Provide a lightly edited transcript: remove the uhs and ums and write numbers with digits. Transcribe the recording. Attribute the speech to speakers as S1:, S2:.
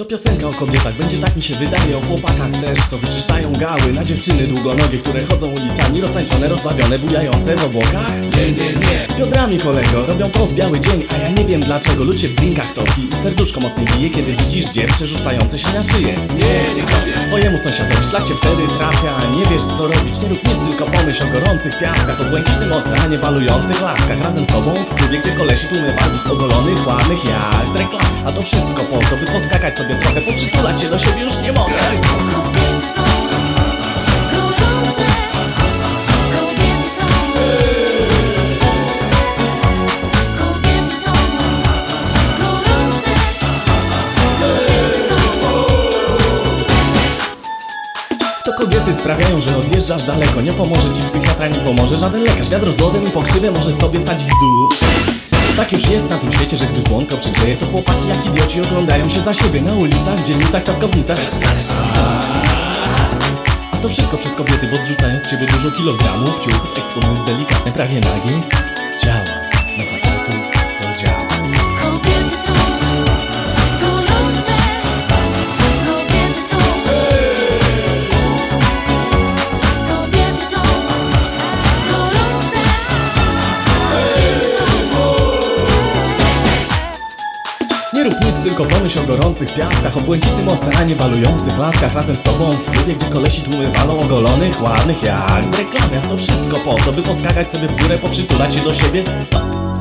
S1: To piosenka o kobietach, będzie tak mi się wydaje. O chłopakach też, co wyczyszczają gały. Na dziewczyny długonogie, które chodzą ulicami roztańczone, rozbawione, bujające w obłokach. Nie, biodrami kolego, robią to w biały dzień. A ja nie wiem dlaczego, lud się w drinkach topi i serduszko mocniej bije, kiedy widzisz dziewczę rzucające się na szyję. Nie kobiet. Twojemu sąsiadowi szlak się wtedy trafia. Nie wiesz co robić, nie rób nic, tylko pomyśl o gorących piaskach, o błękitnym oceanie, balujących laskach. Razem z tobą w klubie, gdzie kolesi tłumy wal, ogolonych, ładnych jak z reklam. A to wszystko po to, by poskakać sobie trochę, poprzytulać się do siebie już nie mogę.
S2: Kobiety są gorące, kobiety są, kobiety są gorące, kobiety są.
S1: To kobiety sprawiają, że odjeżdżasz daleko. Nie pomoże ci psychiatra, nie pomoże żaden lekarz. Wiadro z lodem i pokrzywę możesz sobie wsadzić w dół. Tak już jest na tym świecie, że gdy słonko przygrzeje, to chłopaki jak idioci oglądają się za siebie na ulicach, w dzielnicach, piaskownicach. A to wszystko przez kobiety, bo zrzucają z siebie dużo kilogramów, ciuchów, eksponując delikatne, prawie nagie ciała. Na facetów to działa.
S2: Kobiety są gorące, kobiety są, kobiety są gorące, kobiety są.
S1: Nie rób nic, tylko pomyśl o gorących piaskach, o błękitnym oceanie, balujących laskach. Razem z tobą w klubie, gdzie kolesi tłumy walą, ogolonych, ładnych jak z reklamy. A to wszystko po to, by poskakać sobie w górę, poprzytulać się do siebie. Stop!